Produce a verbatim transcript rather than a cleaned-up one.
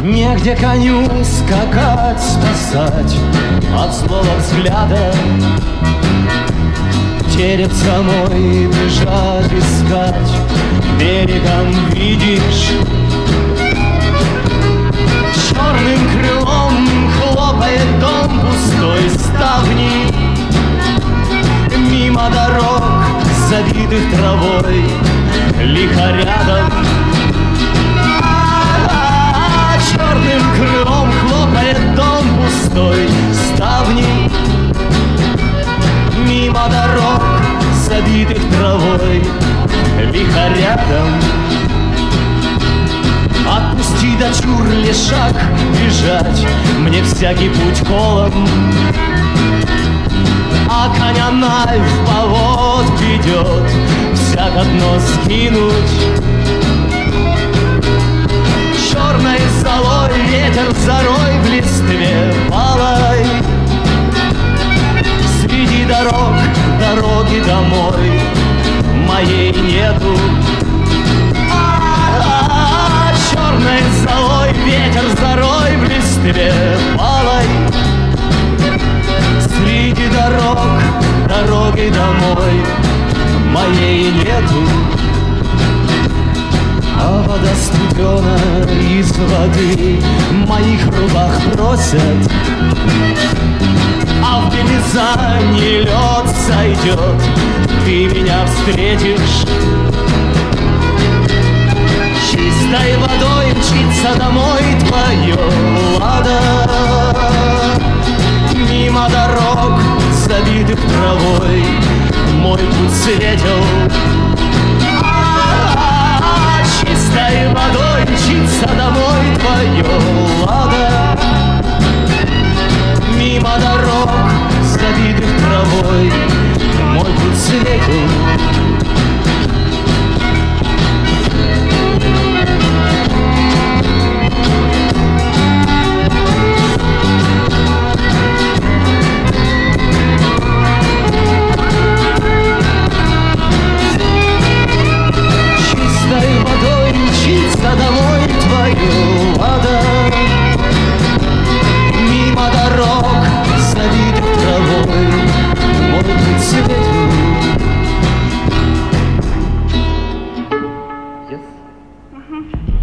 Негде коню скакать, спасать от злого взгляда. Терется мой бежать, искать, берегом видишь. Черным крылом хлопает дом пустой ставни. Мимо дорог, забитых травой, лихо рядом. А-а-а, черным крылом хлопает дом пустой ставни. Мимо дорог, забитых травой, лихо рядом. Отпусти, дочур, лишак, бежать мне всякий путь колом. А коня навь в повод ведет, всяк одно скинуть. Черной золой ветер зарой в листве палой. Среди дорог, дороги домой моей нету. А-а-а, черной золой ветер зарой в листве палой. Среди дорог, дороги домой моей нету. А вода студена из воды моих рубах просят. А в белизане лед сойдет, ты меня встретишь. Чистой водой мчится домой твое лада. Мимо дорог, забитых травой, мой путь светил. А-а-а, чистой водой мчится домой твое лада. Мимо дорог, забитых травой, мой путь светил. Домой твою лада. Мимо дорог, забитых травой, мой путь светил. Yes. Uh-huh.